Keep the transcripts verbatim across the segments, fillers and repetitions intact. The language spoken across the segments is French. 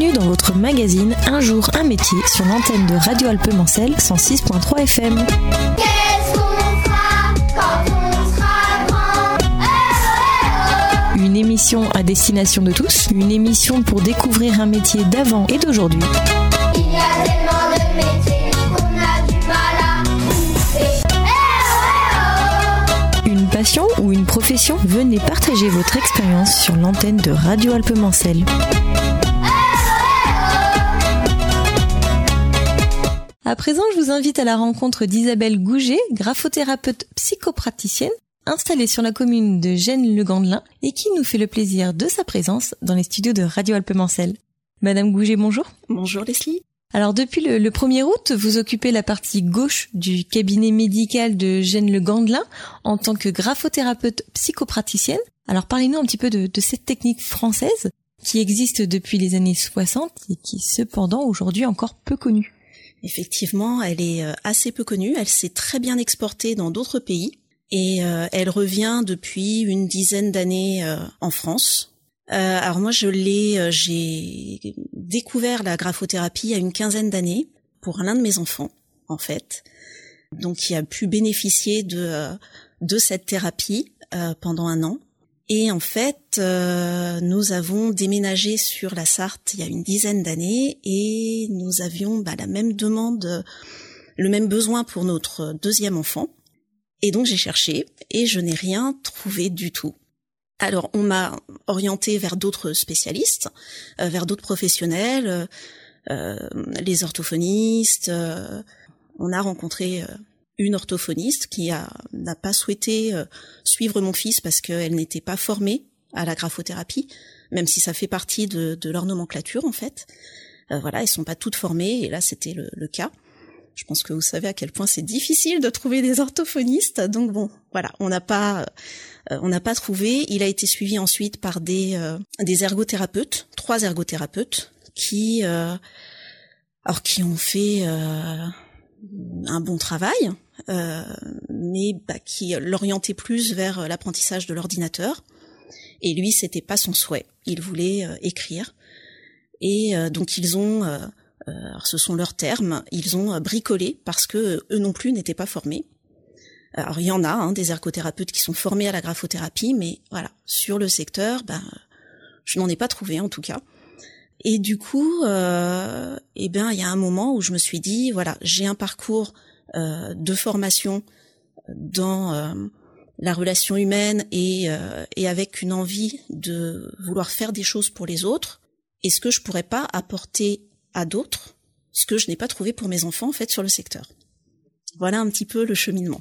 Bienvenue dans votre magazine Un jour un métier sur l'antenne de Radio Alpes-Mancel cent six virgule trois F M. Qu'est-ce qu'on fera quand on sera grand? Eh oh, eh oh. Une émission à destination de tous, une émission pour découvrir un métier d'avant et d'aujourd'hui. Il y a tellement de métiers qu'on a du mal à trouver. Eh oh, eh oh. Une passion ou une profession? Venez partager votre expérience sur l'antenne de Radio Alpes-Mancel. À présent, je vous invite à la rencontre d'Isabelle Gouget, graphothérapeute psychopraticienne, installée sur la commune de Gesnes-le-Gandelin et qui nous fait le plaisir de sa présence dans les studios de Radio Alpes-Mancel. Madame Gouget, bonjour. Bonjour Leslie. Alors depuis le, le premier août, vous occupez la partie gauche du cabinet médical de Gesnes-le-Gandelin en tant que graphothérapeute psychopraticienne. Alors parlez-nous un petit peu de, de cette technique française qui existe depuis les années soixante et qui cependant aujourd'hui est encore peu connue. Effectivement, elle est assez peu connue, elle s'est très bien exportée dans d'autres pays et euh, elle revient depuis une dizaine d'années euh, en France. Euh, alors moi, je l'ai, euh, j'ai découvert la graphothérapie il y a une quinzaine d'années pour l'un de mes enfants, en fait, donc qui a pu bénéficier de euh, de cette thérapie euh, pendant un an. Et en fait, euh, nous avons déménagé sur la Sarthe il y a une dizaine d'années et nous avions bah, la même demande, le même besoin pour notre deuxième enfant. Et donc j'ai cherché et je n'ai rien trouvé du tout. Alors on m'a orientée vers d'autres spécialistes, euh, vers d'autres professionnels, euh, les orthophonistes. Euh, on a rencontré euh, une orthophoniste qui a, n'a pas souhaité euh, suivre mon fils parce qu'elle n'était pas formée à la graphothérapie, même si ça fait partie de, de leur nomenclature en fait. Euh, voilà, elles sont pas toutes formées et là c'était le, le cas. Je pense que vous savez à quel point c'est difficile de trouver des orthophonistes, donc bon, voilà, on n'a pas, euh, on n'a pas trouvé. Il a été suivi ensuite par des euh, des ergothérapeutes, trois ergothérapeutes qui, euh, alors qui ont fait euh, un bon travail. Euh, mais bah, qui l'orientait plus vers l'apprentissage de l'ordinateur. Et lui, c'était pas son souhait. Il voulait euh, écrire. Et euh, donc ils ont, euh, euh, alors ce sont leurs termes, ils ont euh, bricolé parce que euh, eux non plus n'étaient pas formés. Alors il y en a hein, des ergothérapeutes qui sont formés à la graphothérapie, mais voilà, sur le secteur, bah, je n'en ai pas trouvé en tout cas. Et du coup, euh, eh ben il y a un moment où je me suis dit, voilà, j'ai un parcours Euh, de formation dans euh, la relation humaine et, euh, et avec une envie de vouloir faire des choses pour les autres. Est-ce que je pourrais pas apporter à d'autres ce que je n'ai pas trouvé pour mes enfants en fait sur le secteur? Voilà un petit peu le cheminement.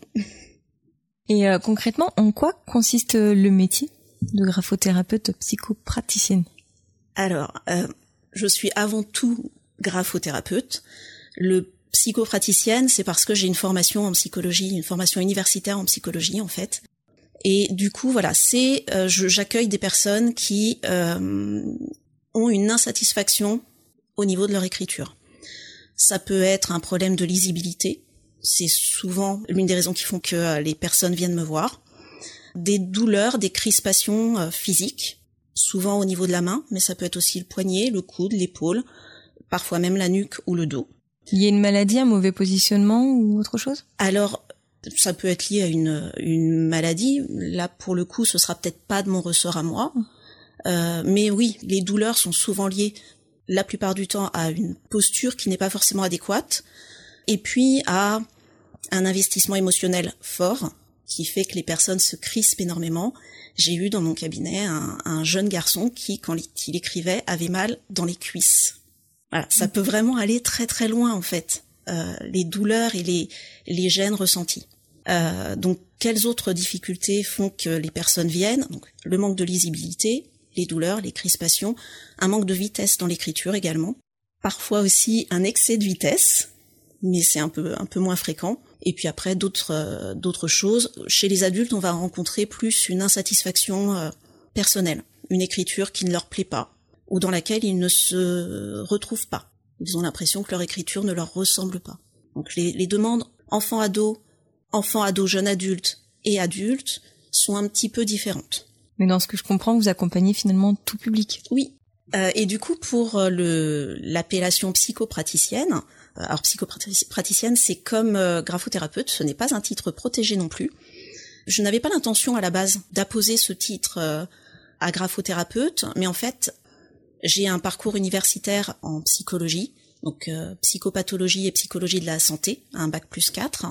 Et euh, concrètement, en quoi consiste le métier de graphothérapeute psychopraticienne? Alors, euh, je suis avant tout graphothérapeute. Le psychopraticienne, c'est parce que j'ai une formation en psychologie, une formation universitaire en psychologie en fait. Et du coup, voilà, c'est euh, je, j'accueille des personnes qui euh, ont une insatisfaction au niveau de leur écriture. Ça peut être un problème de lisibilité, c'est souvent l'une des raisons qui font que euh, les personnes viennent me voir. Des douleurs, des crispations euh, physiques, souvent au niveau de la main, mais ça peut être aussi le poignet, le coude, l'épaule, parfois même la nuque ou le dos. Il y a une maladie, un mauvais positionnement ou autre chose? Alors, ça peut être lié à une, une maladie. Là, pour le coup, ce sera peut-être pas de mon ressort à moi. Euh, mais oui, les douleurs sont souvent liées, la plupart du temps, à une posture qui n'est pas forcément adéquate. Et puis, à un investissement émotionnel fort qui fait que les personnes se crispent énormément. J'ai eu dans mon cabinet un, un jeune garçon qui, quand il écrivait, avait mal dans les cuisses. Voilà, ça peut vraiment aller très très loin en fait, euh, les douleurs et les, les gênes ressentis. Euh, donc, quelles autres difficultés font que les personnes viennent? Donc, le manque de lisibilité, les douleurs, les crispations, un manque de vitesse dans l'écriture également. Parfois aussi un excès de vitesse, mais c'est un peu un peu moins fréquent. Et puis après d'autres euh, d'autres choses. Chez les adultes, on va rencontrer plus une insatisfaction euh, personnelle, une écriture qui ne leur plaît pas, ou dans laquelle ils ne se retrouvent pas. Ils ont l'impression que leur écriture ne leur ressemble pas. Donc les, les demandes enfant-ado, enfant-ado, jeune adulte et adulte sont un petit peu différentes. Mais dans ce que je comprends, vous accompagnez finalement tout public. Oui, Euh, et du coup, pour le l'appellation psychopraticienne, alors psychopraticienne, c'est comme euh, graphothérapeute, ce n'est pas un titre protégé non plus. Je n'avais pas l'intention à la base d'apposer ce titre euh, à graphothérapeute, mais en fait, j'ai un parcours universitaire en psychologie, donc euh, psychopathologie et psychologie de la santé, un bac plus quatre.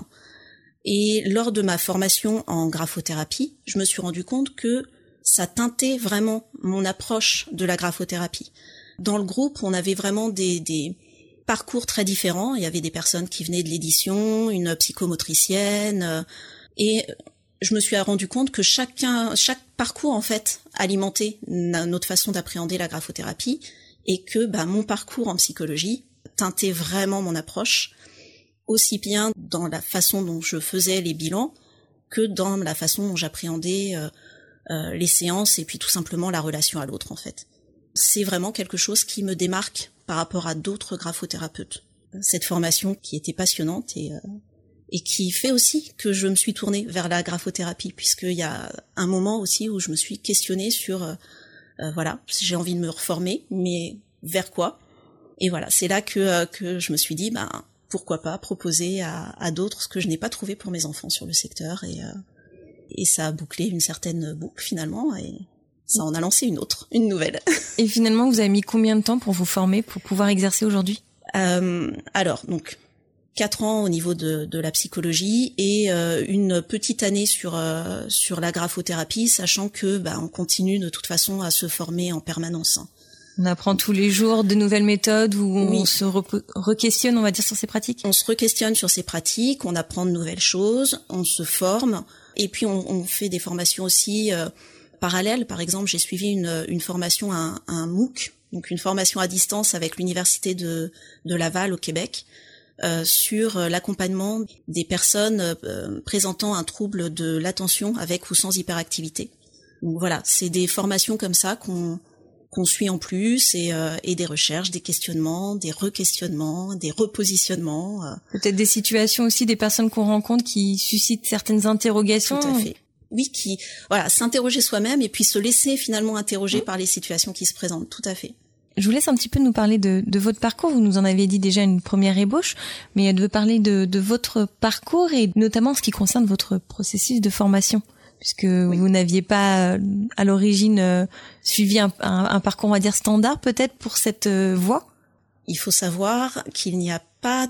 Et lors de ma formation en graphothérapie, je me suis rendu compte que ça teintait vraiment mon approche de la graphothérapie. Dans le groupe, on avait vraiment des, des parcours très différents. Il y avait des personnes qui venaient de l'édition, une psychomotricienne, et je me suis rendu compte que chacun, chaque parcours en fait alimentait notre façon d'appréhender la graphothérapie, et que bah, mon parcours en psychologie teintait vraiment mon approche, aussi bien dans la façon dont je faisais les bilans que dans la façon dont j'appréhendais euh, euh, les séances et puis tout simplement la relation à l'autre en fait. C'est vraiment quelque chose qui me démarque par rapport à d'autres graphothérapeutes. Cette formation qui était passionnante et euh, et qui fait aussi que je me suis tournée vers la graphothérapie, puisqu'il y a un moment aussi où je me suis questionnée sur, euh, euh, voilà, j'ai envie de me reformer, mais vers quoi? Et voilà, c'est là que euh, que je me suis dit, ben pourquoi pas proposer à, à d'autres ce que je n'ai pas trouvé pour mes enfants sur le secteur, et euh, et ça a bouclé une certaine boucle finalement, et ça en a lancé une autre, une nouvelle. Et finalement, vous avez mis combien de temps pour vous former, pour pouvoir exercer aujourd'hui? euh, Alors, donc, quatre ans au niveau de, de la psychologie et euh, une petite année sur euh, sur la graphothérapie, sachant que bah, on continue de toute façon à se former en permanence. On apprend tous les jours de nouvelles méthodes où on oui. se re- re-questionne, on va dire, sur ces pratiques. On se re-questionne sur ces pratiques, on apprend de nouvelles choses, on se forme, et puis on, on fait des formations aussi euh, parallèles. Par exemple, j'ai suivi une, une formation à un, à un MOOC, donc une formation à distance avec l'université de, de Laval au Québec, euh, sur l'accompagnement des personnes euh, présentant un trouble de l'attention avec ou sans hyperactivité. Donc voilà, c'est des formations comme ça qu'on qu'on suit en plus, et, euh, et des recherches, des questionnements, des re-questionnements, des repositionnements. Euh. Peut-être des situations aussi, des personnes qu'on rencontre qui suscitent certaines interrogations. Tout à fait. Oui, qui, voilà, s'interroger soi-même et puis se laisser finalement interroger mmh. par les situations qui se présentent. Tout à fait. Je vous laisse un petit peu nous parler de, de votre parcours. Vous nous en avez dit déjà une première ébauche, mais de parler de, de votre parcours et notamment ce qui concerne votre processus de formation, puisque oui. vous n'aviez pas à l'origine euh, suivi un, un, un parcours, on va dire, standard peut-être pour cette euh, voie. Il faut savoir qu'il n'y a pas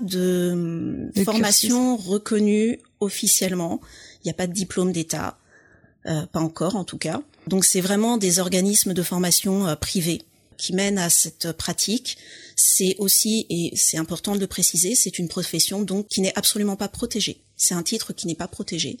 de, de formation cursus. reconnue officiellement. Il n'y a pas de diplôme d'État, euh, pas encore en tout cas. Donc c'est vraiment des organismes de formation euh, privés qui mènent à cette pratique. C'est aussi, et c'est important de le préciser, c'est une profession donc qui n'est absolument pas protégée. C'est un titre qui n'est pas protégé.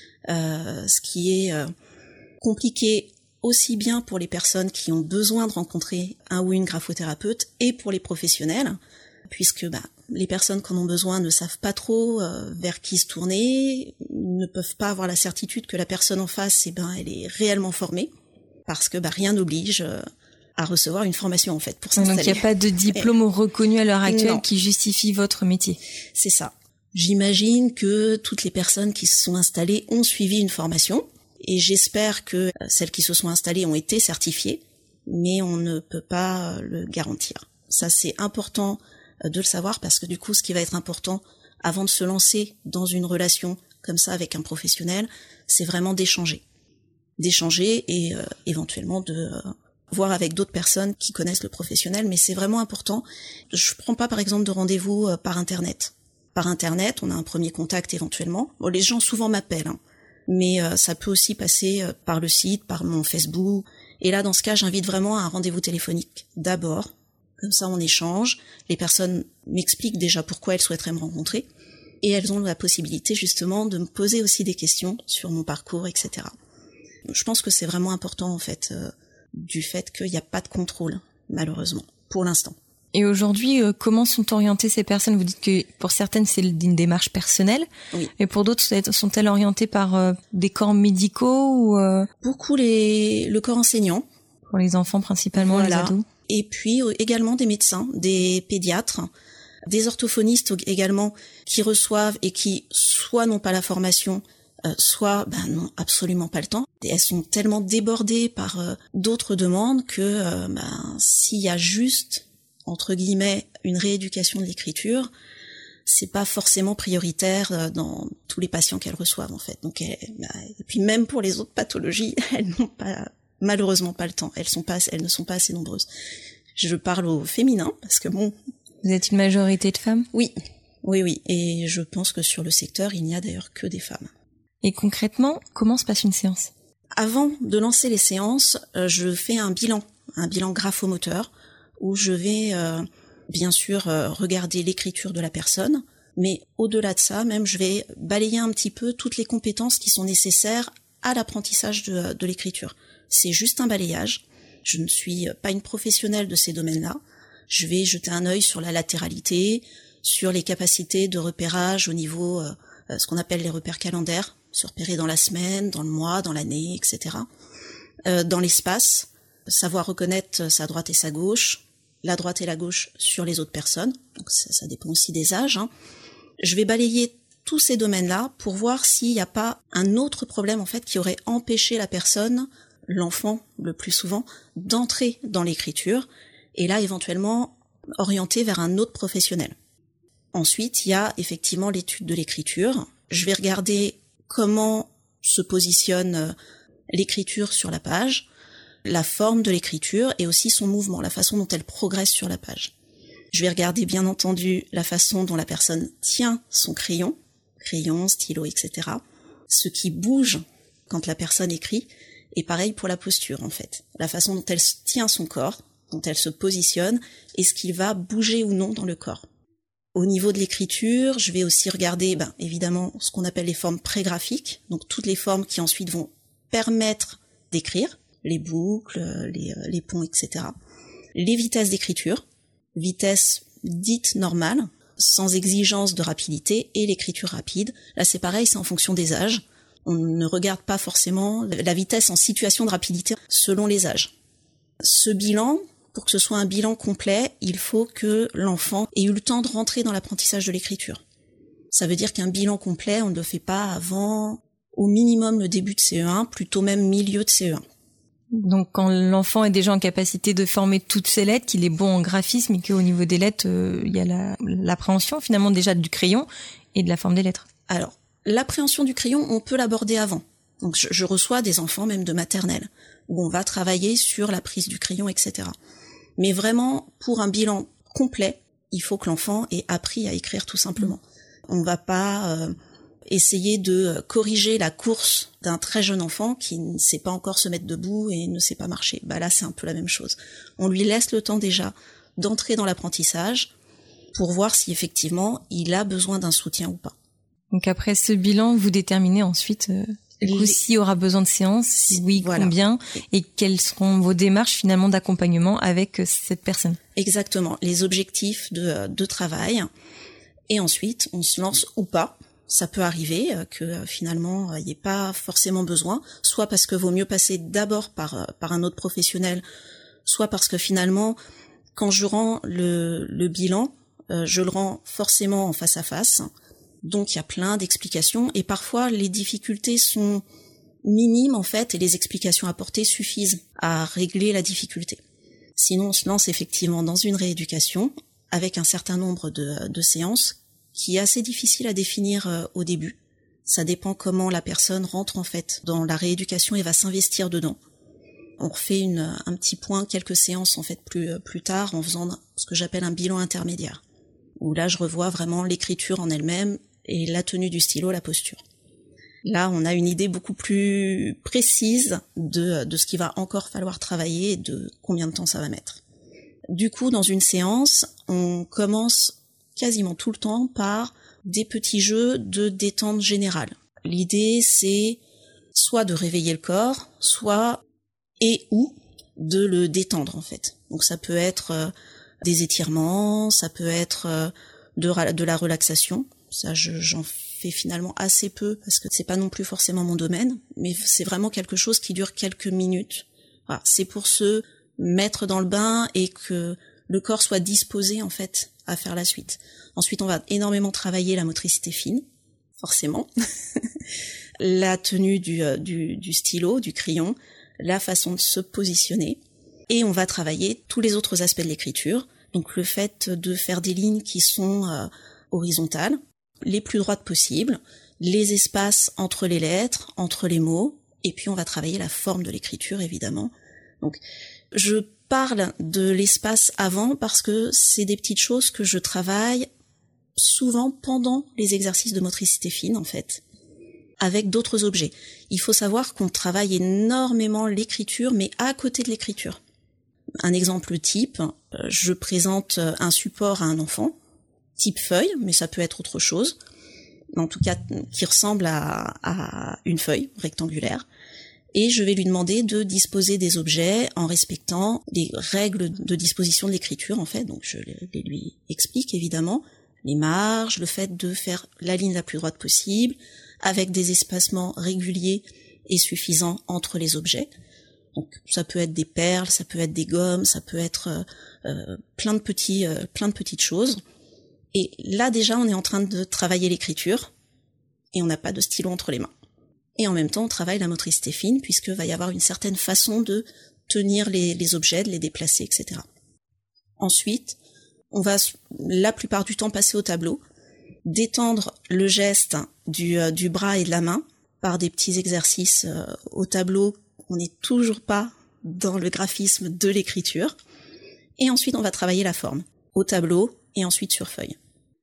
Euh, ce qui est euh, compliqué aussi bien pour les personnes qui ont besoin de rencontrer un ou une graphothérapeute et pour les professionnels, puisque bah, les personnes qui en ont besoin ne savent pas trop euh, vers qui se tourner, ne peuvent pas avoir la certitude que la personne en face, eh ben, elle est réellement formée, parce que bah, rien n'oblige euh, à recevoir une formation en fait pour s'installer. Donc il n'y a pas de diplôme et... reconnu à l'heure actuelle non. qui justifie votre métier. C'est ça. J'imagine que toutes les personnes qui se sont installées ont suivi une formation, et j'espère que celles qui se sont installées ont été certifiées, mais on ne peut pas le garantir. Ça, c'est important de le savoir, parce que du coup, ce qui va être important avant de se lancer dans une relation comme ça avec un professionnel, c'est vraiment d'échanger. D'échanger et euh, éventuellement de euh, voir avec d'autres personnes qui connaissent le professionnel, mais c'est vraiment important. Je prends pas par exemple de rendez-vous euh, par Internet. Par Internet, on a un premier contact éventuellement. Bon, les gens souvent m'appellent, hein, mais euh, ça peut aussi passer euh, par le site, par mon Facebook. Et là, dans ce cas, j'invite vraiment à un rendez-vous téléphonique d'abord. Comme ça, on échange. Les personnes m'expliquent déjà pourquoi elles souhaiteraient me rencontrer. Et elles ont la possibilité justement de me poser aussi des questions sur mon parcours, et cetera. Je pense que c'est vraiment important en fait, euh, du fait qu'il n'y a pas de contrôle, malheureusement, pour l'instant. Et aujourd'hui, euh, comment sont orientées ces personnes? Vous dites que pour certaines, c'est une démarche personnelle. Oui. Et pour d'autres, sont-elles orientées par euh, des corps médicaux ou euh... Beaucoup les le corps enseignant. Pour les enfants principalement, voilà. Les ados. Et puis euh, également des médecins, des pédiatres, des orthophonistes également, qui reçoivent et qui soit n'ont pas la formation, euh, soit ben non, absolument pas le temps. Et elles sont tellement débordées par euh, d'autres demandes que euh, ben, s'il y a juste, entre guillemets, une rééducation de l'écriture, c'est pas forcément prioritaire euh, dans tous les patients qu'elles reçoivent en fait. Donc, elles, ben, et puis même pour les autres pathologies, elles n'ont pas, malheureusement pas le temps. Elles sont pas, elles ne sont pas assez nombreuses. Je parle au féminin parce que bon. Vous êtes une majorité de femmes ? Oui, oui, oui. Et je pense que sur le secteur, il n'y a d'ailleurs que des femmes. Et concrètement, comment se passe une séance ? Avant de lancer les séances, euh, je fais un bilan, un bilan graphomoteur, où je vais euh, bien sûr euh, regarder l'écriture de la personne, mais au-delà de ça, même je vais balayer un petit peu toutes les compétences qui sont nécessaires à l'apprentissage de, de l'écriture. C'est juste un balayage. Je ne suis pas une professionnelle de ces domaines-là. Je vais jeter un œil sur la latéralité, sur les capacités de repérage au niveau, euh, ce qu'on appelle les repères calendaires, se repérer dans la semaine, dans le mois, dans l'année, et cetera. Euh, dans l'espace, savoir reconnaître sa droite et sa gauche, la droite et la gauche sur les autres personnes, donc ça, ça dépend aussi des âges. Hein. Je vais balayer tous ces domaines-là pour voir s'il n'y a pas un autre problème en fait qui aurait empêché la personne, l'enfant le plus souvent, d'entrer dans l'écriture, et là éventuellement orienter vers un autre professionnel. Ensuite, il y a effectivement l'étude de l'écriture. Je vais regarder comment se positionne l'écriture sur la page, la forme de l'écriture et aussi son mouvement, la façon dont elle progresse sur la page. Je vais regarder bien entendu la façon dont la personne tient son crayon, crayon, stylo, et cetera. Ce qui bouge quand la personne écrit, et pareil pour la posture en fait. La façon dont elle tient son corps, dont elle se positionne, et ce qui va bouger ou non dans le corps. Au niveau de l'écriture, je vais aussi regarder, ben, évidemment, ce qu'on appelle les formes prégraphiques, donc toutes les formes qui ensuite vont permettre d'écrire, les boucles, les, les ponts, et cetera. Les vitesses d'écriture, vitesse dite normale, sans exigence de rapidité, et l'écriture rapide. Là, c'est pareil, c'est en fonction des âges. On ne regarde pas forcément la vitesse en situation de rapidité selon les âges. Ce bilan, pour que ce soit un bilan complet, il faut que l'enfant ait eu le temps de rentrer dans l'apprentissage de l'écriture. Ça veut dire qu'un bilan complet, on ne le fait pas avant au minimum le début de C E un, plutôt même milieu de C E un. Donc quand l'enfant est déjà en capacité de former toutes ses lettres, qu'il est bon en graphisme et qu'au niveau des lettres, euh, il y a la, l'appréhension finalement déjà du crayon et de la forme des lettres. Alors, l'appréhension du crayon, on peut l'aborder avant. Donc je, je reçois des enfants même de maternelle, où on va travailler sur la prise du crayon, et cetera. Mais vraiment, pour un bilan complet, il faut que l'enfant ait appris à écrire tout simplement. On va pas euh, essayer de corriger la course d'un très jeune enfant qui ne sait pas encore se mettre debout et ne sait pas marcher. Bah là, c'est un peu la même chose. On lui laisse le temps déjà d'entrer dans l'apprentissage pour voir si effectivement il a besoin d'un soutien ou pas. Donc après ce bilan, vous déterminez ensuite euh, Les... s'il y aura besoin de séances, si oui, voilà. Combien, et quelles seront vos démarches finalement d'accompagnement avec cette personne. Exactement, les objectifs de, de travail. Et ensuite, on se lance ou pas. Ça peut arriver que finalement, il n'y ait pas forcément besoin, soit parce que vaut mieux passer d'abord par, par un autre professionnel, soit parce que finalement, quand je rends le, le bilan, je le rends forcément en face à face. Donc il y a plein d'explications et parfois les difficultés sont minimes en fait et les explications apportées suffisent à régler la difficulté. Sinon on se lance effectivement dans une rééducation avec un certain nombre de, de séances qui est assez difficile à définir euh, au début. Ça dépend comment la personne rentre en fait dans la rééducation et va s'investir dedans. On refait une, un petit point, quelques séances en fait plus, plus tard en faisant ce que j'appelle un bilan intermédiaire. Où là je revois vraiment l'écriture en elle-même et la tenue du stylo, la posture. Là, on a une idée beaucoup plus précise de, de ce qu'il va encore falloir travailler et de combien de temps ça va mettre. Du coup, dans une séance, on commence quasiment tout le temps par des petits jeux de détente générale. L'idée, c'est soit de réveiller le corps, soit et ou de le détendre, en fait. Donc ça peut être euh, des étirements, ça peut être euh, de, de la relaxation. Ça, je, j'en fais finalement assez peu parce que c'est pas non plus forcément mon domaine, mais c'est vraiment quelque chose qui dure quelques minutes. Voilà, c'est pour se mettre dans le bain et que le corps soit disposé en fait à faire la suite. Ensuite, on va énormément travailler la motricité fine, forcément. la tenue du, du, du stylo, du crayon, la façon de se positionner. Et on va travailler tous les autres aspects de l'écriture. Donc le fait de faire des lignes qui sont euh, horizontales, les plus droites possibles, les espaces entre les lettres, entre les mots, et puis on va travailler la forme de l'écriture, évidemment. Donc je parle de l'espace avant parce que c'est des petites choses que je travaille souvent pendant les exercices de motricité fine, en fait, avec d'autres objets. Il faut savoir qu'on travaille énormément l'écriture, mais à côté de l'écriture. Un exemple type, je présente un support à un enfant, type feuille, mais ça peut être autre chose, en tout cas qui ressemble à, à une feuille rectangulaire, et je vais lui demander de disposer des objets en respectant les règles de disposition de l'écriture, en fait. Donc je les lui explique évidemment, les marges, le fait de faire la ligne la plus droite possible, avec des espacements réguliers et suffisants entre les objets. Donc ça peut être des perles, ça peut être des gommes, ça peut être euh, plein de petits, euh, plein de petites choses. Et là déjà, on est en train de travailler l'écriture et on n'a pas de stylo entre les mains. Et en même temps, on travaille la motricité fine puisque va y avoir une certaine façon de tenir les, les objets, de les déplacer, et cetera. Ensuite, on va la plupart du temps passer au tableau, détendre le geste du, euh, du bras et de la main par des petits exercices euh, au tableau. On n'est toujours pas dans le graphisme de l'écriture. Et ensuite, on va travailler la forme au tableau et ensuite sur feuille.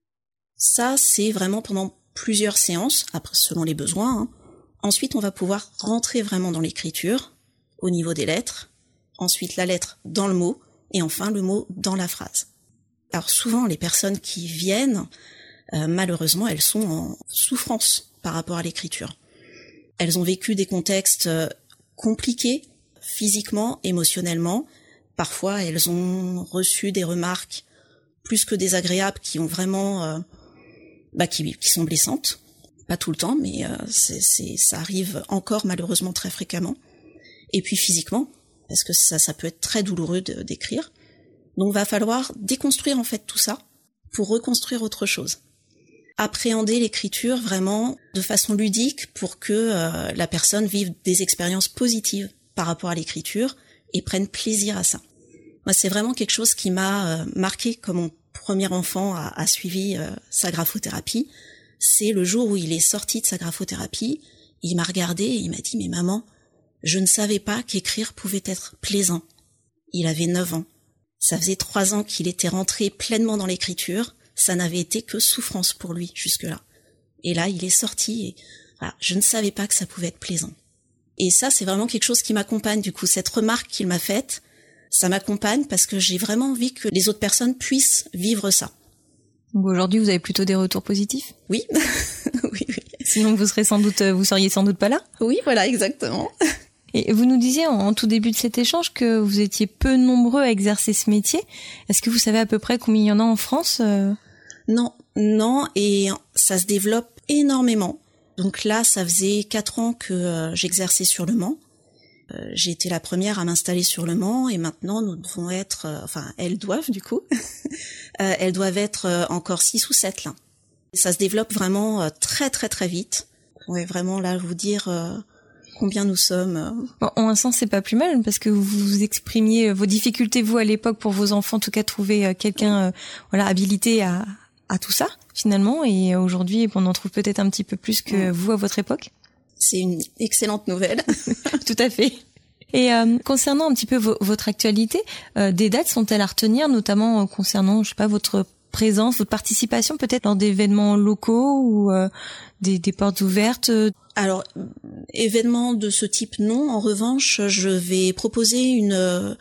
Ça, c'est vraiment pendant plusieurs séances, après selon les besoins. Hein. Ensuite, on va pouvoir rentrer vraiment dans l'écriture, au niveau des lettres. Ensuite, la lettre dans le mot. Et enfin, le mot dans la phrase. Alors souvent, les personnes qui viennent, euh, malheureusement, elles sont en souffrance par rapport à l'écriture. Elles ont vécu des contextes euh, compliqués, physiquement, émotionnellement. Parfois, elles ont reçu des remarques plus que désagréables qui ont vraiment, euh, bah, qui, qui sont blessantes. Pas tout le temps, mais euh, c'est, c'est, ça arrive encore malheureusement très fréquemment. Et puis physiquement, parce que ça, ça peut être très douloureux de, d'écrire. Donc, va falloir déconstruire en fait tout ça pour reconstruire autre chose. Appréhender l'écriture vraiment de façon ludique pour que euh, la personne vive des expériences positives par rapport à l'écriture et prenne plaisir à ça. Moi, c'est vraiment quelque chose qui m'a euh, marqué quand mon premier enfant a, a suivi euh, sa graphothérapie. C'est le jour où il est sorti de sa graphothérapie, il m'a regardé et il m'a dit « Mais maman, je ne savais pas qu'écrire pouvait être plaisant. » Il avait neuf ans. Ça faisait trois ans qu'il était rentré pleinement dans l'écriture. Ça n'avait été que souffrance pour lui jusque-là. Et là, il est sorti et voilà, je ne savais pas que ça pouvait être plaisant. Et ça, c'est vraiment quelque chose qui m'accompagne. Du coup, cette remarque qu'il m'a faite, ça m'accompagne parce que j'ai vraiment envie que les autres personnes puissent vivre ça. Donc aujourd'hui, vous avez plutôt des retours positifs ? Oui, oui, oui. Sinon, vous serez sans doute, vous seriez sans doute pas là ? Oui, voilà, exactement. Et vous nous disiez en, en tout début de cet échange que vous étiez peu nombreux à exercer ce métier. Est-ce que vous savez à peu près combien il y en a en France ? Non, non, et ça se développe énormément. Donc là, ça faisait quatre ans que euh, j'exerçais sur le Mans. Euh, j'ai été la première à m'installer sur le Mans et maintenant nous devons être, euh, enfin elles doivent du coup, euh, elles doivent être euh, encore six ou sept là. Ça se développe vraiment euh, très très très vite. Je pourrais vraiment là vous dire euh, combien nous sommes. Euh. Bon, en un sens, c'est pas plus mal parce que vous exprimiez vos difficultés vous à l'époque pour vos enfants, en tout cas trouver euh, quelqu'un euh, voilà habilité à à tout ça finalement, et aujourd'hui on en trouve peut-être un petit peu plus que vous à votre époque. C'est une excellente nouvelle. Tout à fait. Et euh, concernant un petit peu vo- votre actualité, euh, des dates sont-elles à retenir, notamment euh, concernant, je sais pas, votre présence, votre participation peut-être lors d'événements locaux ou euh, des, des portes ouvertes? Alors, événements de ce type, non. En revanche, je vais proposer une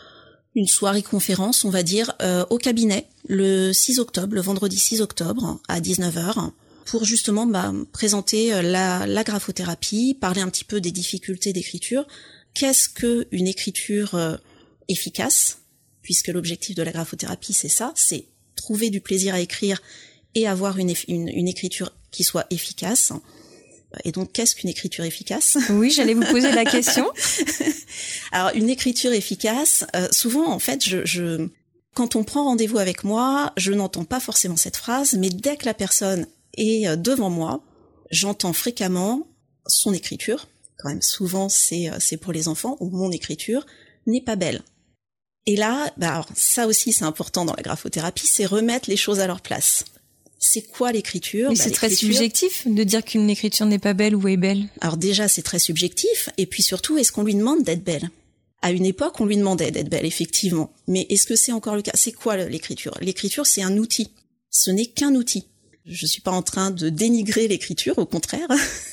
une soirée conférence, on va dire, euh, au cabinet le six octobre, le vendredi six octobre à dix-neuf heures. Pour justement bah, présenter la, la graphothérapie, parler un petit peu des difficultés d'écriture. Qu'est-ce que une écriture euh, efficace ? Puisque l'objectif de la graphothérapie, c'est ça, c'est trouver du plaisir à écrire et avoir une, une, une écriture qui soit efficace. Et donc, qu'est-ce qu'une écriture efficace ? Oui, j'allais vous poser la question. Alors, une écriture efficace, euh, souvent, en fait, je... je quand on prend rendez-vous avec moi, je n'entends pas forcément cette phrase, mais dès que la personne et devant moi, j'entends fréquemment son écriture, quand même souvent c'est, c'est pour les enfants, ou mon écriture, n'est pas belle. Et là, bah alors, ça aussi c'est important dans la graphothérapie, c'est remettre les choses à leur place. C'est quoi l'écriture ? Mais bah, c'est l'écriture... très subjectif de dire qu'une écriture n'est pas belle ou est belle. Alors déjà, c'est très subjectif, et puis surtout, est-ce qu'on lui demande d'être belle ? À une époque, on lui demandait d'être belle, effectivement. Mais est-ce que c'est encore le cas ? C'est quoi l'écriture ? L'écriture, c'est un outil. Ce n'est qu'un outil. Je suis pas en train de dénigrer l'écriture, au contraire.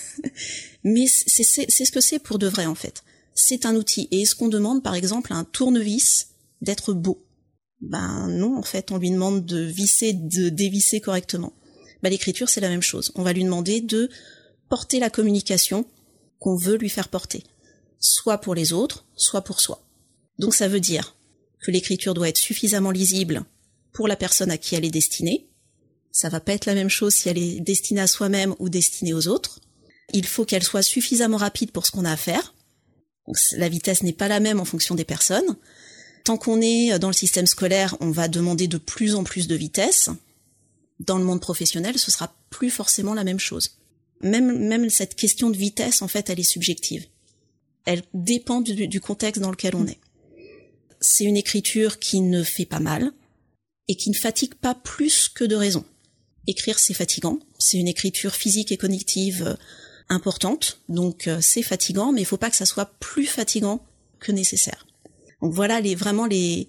Mais c'est, c'est, c'est ce que c'est pour de vrai, en fait. C'est un outil. Et est-ce qu'on demande, par exemple, à un tournevis d'être beau ? Ben non, en fait, on lui demande de visser, de dévisser correctement. Ben, l'écriture, c'est la même chose. On va lui demander de porter la communication qu'on veut lui faire porter. Soit pour les autres, soit pour soi. Donc ça veut dire que l'écriture doit être suffisamment lisible pour la personne à qui elle est destinée. Ça va pas être la même chose si elle est destinée à soi-même ou destinée aux autres. Il faut qu'elle soit suffisamment rapide pour ce qu'on a à faire. Donc, la vitesse n'est pas la même en fonction des personnes. Tant qu'on est dans le système scolaire, on va demander de plus en plus de vitesse. Dans le monde professionnel, ce sera plus forcément la même chose. Même, même cette question de vitesse, en fait, elle est subjective. Elle dépend du, du contexte dans lequel on est. C'est une écriture qui ne fait pas mal et qui ne fatigue pas plus que de raison. Écrire, c'est fatigant. C'est une écriture physique et cognitive importante, donc c'est fatigant, mais il ne faut pas que ça soit plus fatigant que nécessaire. Donc voilà les, vraiment les,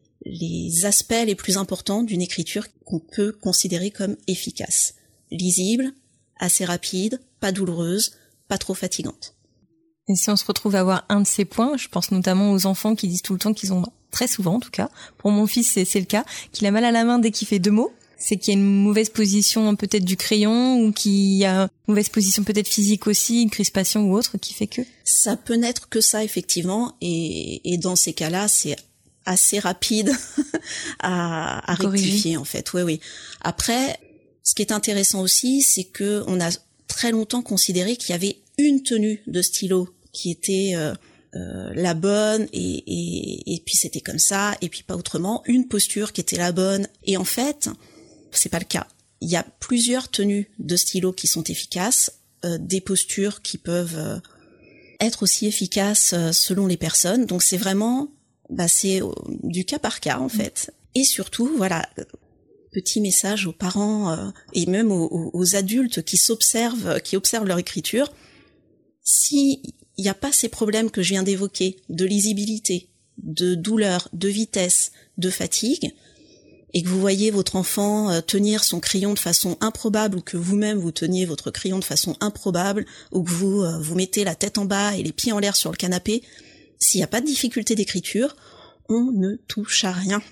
les aspects les plus importants d'une écriture qu'on peut considérer comme efficace. Lisible, assez rapide, pas douloureuse, pas trop fatigante. Et si on se retrouve à avoir un de ces points, je pense notamment aux enfants qui disent tout le temps qu'ils ont, très souvent en tout cas, pour mon fils c'est, c'est le cas, qu'il a mal à la main dès qu'il fait deux mots, c'est qu'il y a une mauvaise position peut-être du crayon ou qu'il y a une mauvaise position peut-être physique aussi, une crispation ou autre qui fait que... Ça peut n'être que ça effectivement, et, et dans ces cas-là c'est assez rapide à, à rectifier en fait. Oui, oui. Après, ce qui est intéressant aussi, c'est que on a très longtemps considéré qu'il y avait une tenue de stylo qui était euh, euh, la bonne et, et, et puis c'était comme ça et puis pas autrement, une posture qui était la bonne, et en fait c'est pas le cas. Il y a plusieurs tenues de stylo qui sont efficaces, euh, des postures qui peuvent euh, être aussi efficaces euh, selon les personnes, donc c'est vraiment bah c'est euh, du cas par cas en fait. Et surtout voilà, petit message aux parents euh, et même aux, aux adultes qui s'observent, qui observent leur écriture. Si il n'y a pas ces problèmes que je viens d'évoquer, de lisibilité, de douleur, de vitesse, de fatigue, et que vous voyez votre enfant euh, tenir son crayon de façon improbable, ou que vous-même vous teniez votre crayon de façon improbable, ou que vous euh, vous mettez la tête en bas et les pieds en l'air sur le canapé, s'il n'y a pas de difficulté d'écriture, on ne touche à rien.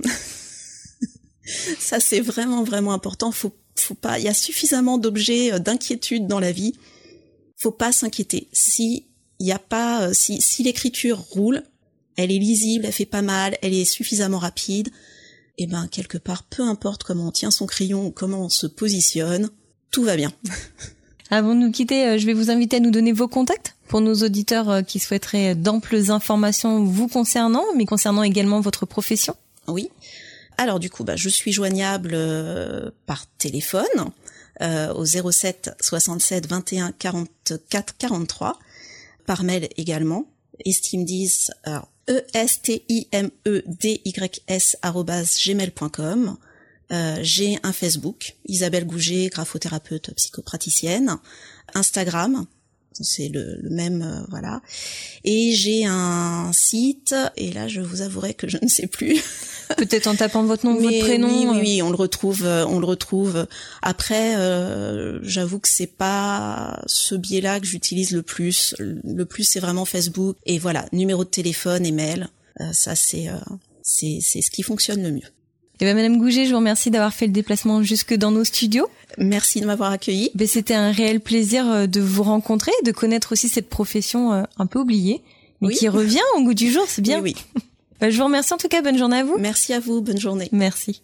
Ça c'est vraiment vraiment important. Faut faut pas. Il y a suffisamment d'objets d'inquiétude dans la vie. Faut pas s'inquiéter. Si il y a pas, si si l'écriture roule, elle est lisible, elle fait pas mal, elle est suffisamment rapide, et ben quelque part, peu importe comment on tient son crayon ou comment on se positionne, tout va bien. Avant de nous quitter, je vais vous inviter à nous donner vos contacts pour nos auditeurs qui souhaiteraient d'amples informations vous concernant, mais concernant également votre profession. Oui. Alors du coup, bah je suis joignable euh, par téléphone euh, au zéro sept soixante-sept vingt et un quarante-quatre quarante-trois, par mail également, estimedys, alors e s t i m e d y s arobase gmail point com. Euh, j'ai un Facebook, Isabelle Gouget, graphothérapeute psychopraticienne, Instagram, c'est le, le même, euh, voilà, et j'ai un site, et là je vous avouerai que je ne sais plus. Peut-être en tapant votre nom, Mais votre prénom. Oui, oui, oui, on le retrouve, on le retrouve. Après, euh, j'avoue que c'est pas ce biais-là que j'utilise le plus. Le plus, c'est vraiment Facebook. Et voilà, numéro de téléphone et mail. Euh, ça, c'est, euh, c'est, c'est ce qui fonctionne le mieux. Eh ben, Madame Gouget, je vous remercie d'avoir fait le déplacement jusque dans nos studios. Merci de m'avoir accueillie. Ben, c'était un réel plaisir de vous rencontrer, de connaître aussi cette profession un peu oubliée, mais oui, qui revient au goût du jour, c'est bien. Oui, oui. Ben, je vous remercie en tout cas, bonne journée à vous. Merci à vous, bonne journée. Merci.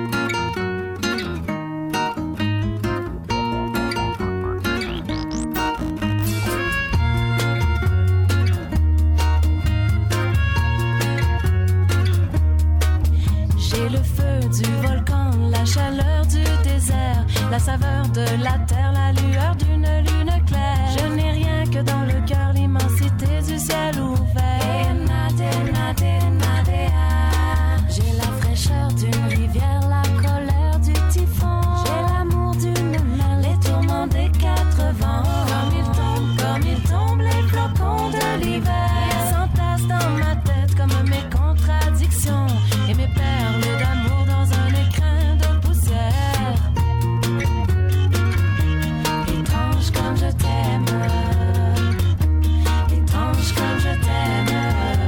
J'ai le feu du volcan, la chaleur du désert, la saveur de la terre, la lueur d'une lune claire. Je n'ai rien que que dans le cœur l'immensité du ciel ouvert. Nade, nade, nadea. J'ai la fraîcheur d'une rivière, la colère du typhon. J'ai l'amour d'une mer, les tourments des quatre vents. Comme ils tombent, comme ils tombent les flocons de l'hiver. Ils s'entassent dans ma tête comme mes contradictions et mes perles d'amour dans un écrin de poussière. Étrange comme je t'aime, étrange comme je t'aime.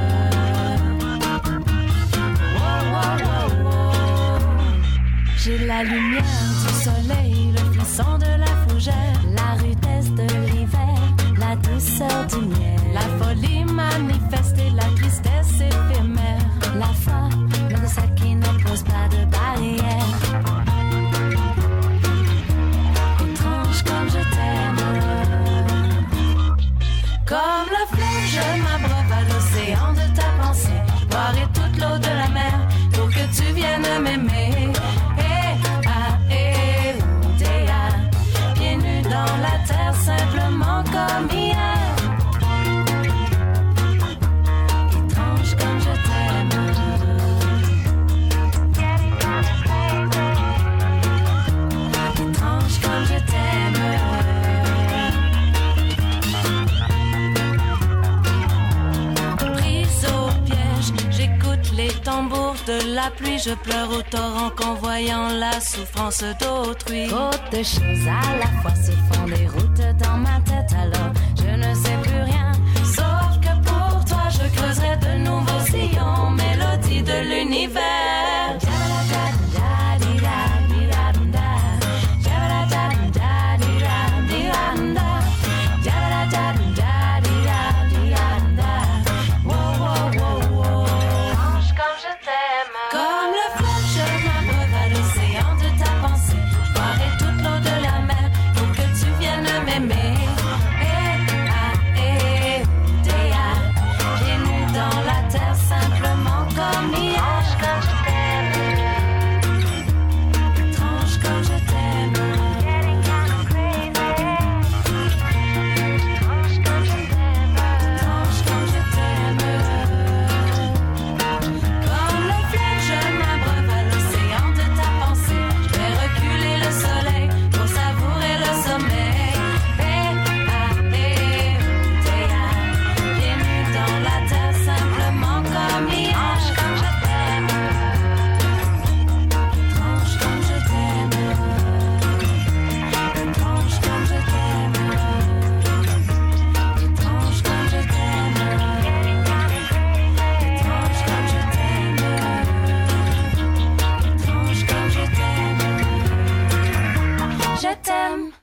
Wow, wow, wow, wow. J'ai la lumière du soleil, le frisson de la fougère, la rudesse de l'hiver, la douceur du miel, la folie manifeste et la tristesse éphémère, la foi, mais celle qui ne pose pas de barrière. Étrange comme je t'aime, comme le fleuve, je m'abreuve à l'océan de ta pensée. Je boirai toute l'eau de la mer pour que tu viennes m'aimer. Eh, ah, eh, oh, déa, pieds nus dans la terre simplement comme hier. Étrange comme je t'aime. Étrange comme je t'aime. Prise au piège, j'écoute les tambours de la pluie. Je pleure au torrent qu'en voyant la souffrance d'autrui. Trop de choses à la fois se font des routes dans ma tête. Alors je ne sais plus rien, sauf que pour toi je creuserai de nouveaux sillons, mélodies de l'univers. Comme le fleuve, je m'abreuve à l'océan de ta pensée. Je boirai toute l'eau de la mer pour que tu viennes m'aimer. Eh, ah, eh, déa, pieds nus dans la terre simplement comme hier. Étrange comme je t'aime. Étrange comme je t'aime. Étrange comme je t'aime. Comme le fleuve, je m'abreuve à l'océan de ta pensée. Je vais reculer le soleil pour savourer le sommeil. Eh, ah, eh, déa, pieds nus dans la terre simplement comme hier. Étrange comme je t'aime. Étrange comme je t'aime. Étrange comme je t'aime. Étrange comme je t'aime. Étrange comme je t'aime. Étrange comme je t'aime. Je t'aime.